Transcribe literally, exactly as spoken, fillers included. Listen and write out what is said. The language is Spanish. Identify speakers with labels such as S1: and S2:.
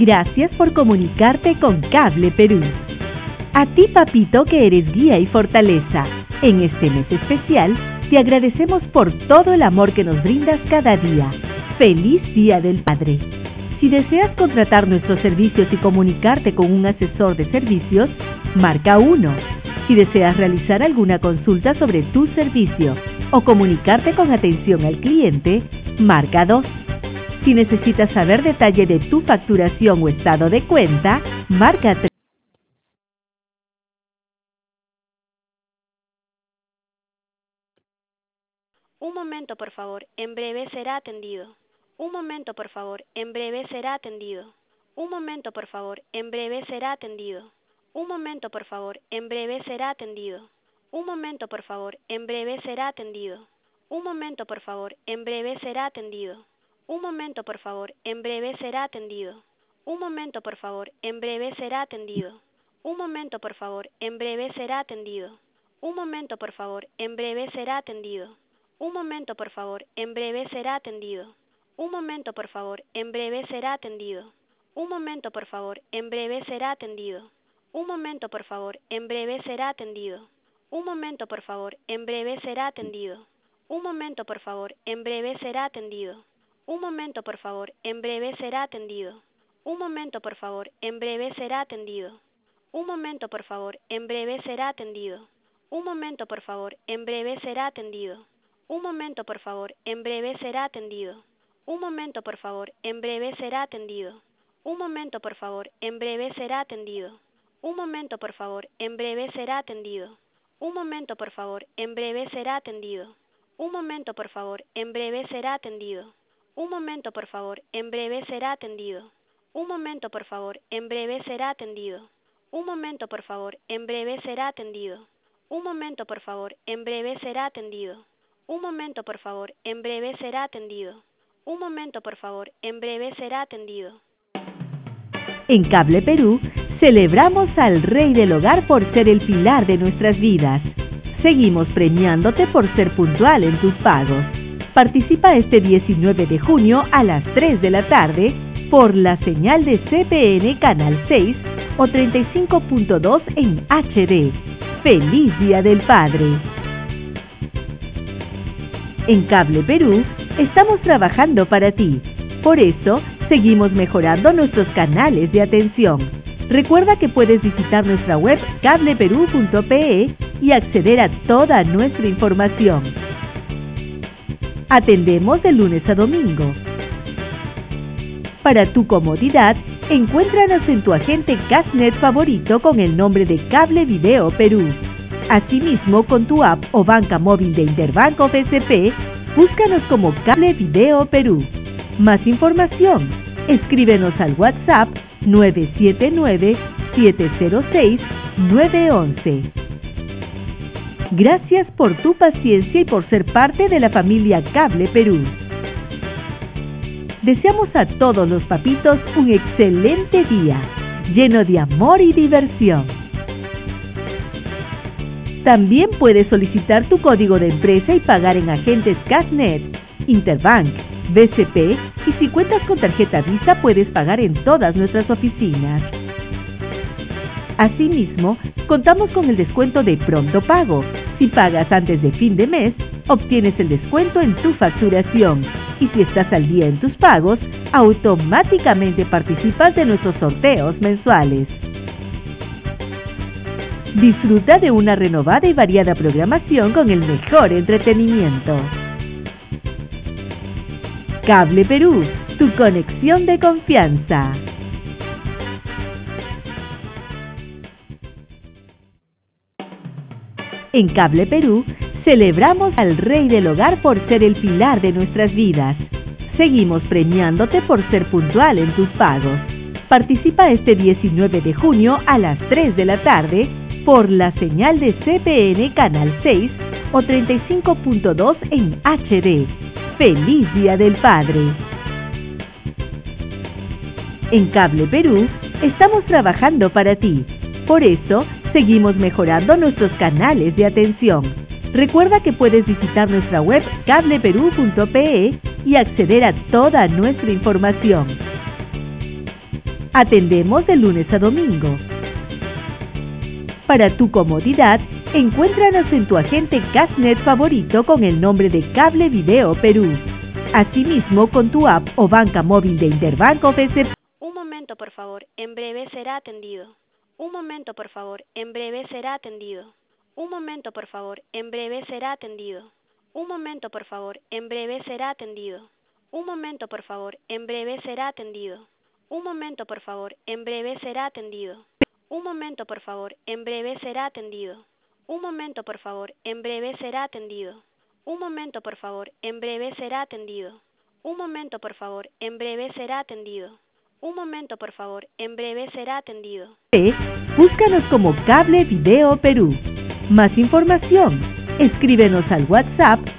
S1: Gracias por comunicarte con Cable Perú. A ti, papito, que eres guía y fortaleza, en este mes especial, te agradecemos por todo el amor que nos brindas cada día. ¡Feliz Día del Padre! Si deseas contratar nuestros servicios y comunicarte con un asesor de servicios, marca uno. Si deseas realizar alguna consulta sobre tu servicio o comunicarte con atención al cliente, marca dos. Si necesitas saber detalle de tu facturación o estado de cuenta, marca tres.
S2: Un momento, por favor, en breve será atendido. Un momento, por favor, en breve será atendido. Un momento, por favor, en breve será atendido. Un momento, por favor, en breve será atendido. Un momento, por favor, en breve será atendido. Un momento, por favor, en breve será atendido. Un momento, por favor, en breve será atendido. Un momento, por favor, en breve será atendido. Un momento, por favor, en breve será atendido. Un momento, por favor, en breve será atendido. Un momento, por favor, en breve será atendido. Un momento, por favor, en breve será atendido. Un momento, por favor, en breve será atendido. Un momento, por favor, en breve será atendido. Un momento, por favor, en breve será atendido. Un momento, por favor, en breve será atendido. Un momento, por favor, en breve será atendido. Un momento, por favor, en breve será atendido. Un momento, por favor, en breve será atendido. Un momento, por favor, en breve será atendido. Un momento, por favor, en breve será atendido. Un momento, por favor, en breve será atendido. Un momento, por favor, en breve será atendido. Un momento, por favor, en breve será atendido. Un momento, por favor, en breve será atendido. Un momento, por favor, en breve será atendido. Un momento, por favor, en breve será atendido. Un momento, por favor, en breve será atendido. Un momento, por favor, en breve será atendido. Un momento, por favor, en breve será atendido. Un momento, por favor, en breve será atendido. Un momento, por favor, en breve será atendido.
S1: En Cable Perú, celebramos al Rey del Hogar por ser el pilar de nuestras vidas. Seguimos premiándote por ser puntual en tus pagos. Participa este diecinueve de junio a las tres de la tarde por la señal de C P N Canal seis o treinta y cinco punto dos en H D. ¡Feliz Día del Padre! En Cable Perú, estamos trabajando para ti. Por eso, seguimos mejorando nuestros canales de atención. Recuerda que puedes visitar nuestra web cable perú punto pe y acceder a toda nuestra información. Atendemos de lunes a domingo. Para tu comodidad, encuéntranos en tu agente Cashnet favorito con el nombre de Cable Video Perú. Asimismo, con tu app o banca móvil de Interbank o B C P, búscanos como Cable Video Perú. Más información, escríbenos al WhatsApp nueve siete nueve, siete cero seis, nueve uno uno. Gracias por tu paciencia y por ser parte de la familia Cable Perú. Deseamos a todos los papitos un excelente día, lleno de amor y diversión. También puedes solicitar tu código de empresa y pagar en agentes Cashnet, Interbank, B C P y si cuentas con tarjeta Visa puedes pagar en todas nuestras oficinas. Asimismo, contamos con el descuento de Pronto Pago. Si pagas antes de fin de mes, obtienes el descuento en tu facturación. Y si estás al día en tus pagos, automáticamente participas de nuestros sorteos mensuales. Disfruta de una renovada y variada programación con el mejor entretenimiento. Cable Perú, tu conexión de confianza. En Cable Perú, celebramos al Rey del Hogar por ser el pilar de nuestras vidas. Seguimos premiándote por ser puntual en tus pagos. Participa este diecinueve de junio a las tres de la tarde por la señal de C P N Canal seis o treinta y cinco punto dos en H D. ¡Feliz Día del Padre! En Cable Perú, estamos trabajando para ti. Por eso, seguimos mejorando nuestros canales de atención. Recuerda que puedes visitar nuestra web cable perú punto pe y acceder a toda nuestra información. Atendemos de lunes a domingo. Para tu comodidad, encuéntranos en tu agente Cashnet favorito con el nombre de Cable Video Perú. Asimismo, con tu app o banca móvil de Interbanco B C P.
S2: Un momento, por favor. En breve será atendido. Un momento, por favor. En breve será atendido. Un momento, por favor. En breve será atendido. Un momento, por favor. En breve será atendido. Un momento, por favor. En breve será atendido. Un momento, por favor. En breve será atendido. Un momento, por favor. En breve será atendido. Un momento, por favor. En breve será atendido. Un momento, por favor. En breve será atendido. Un momento, por favor. En breve será atendido. Un momento, por favor. En breve será atendido.
S1: Búscanos como Cable Video Perú. Más información. Escríbenos al WhatsApp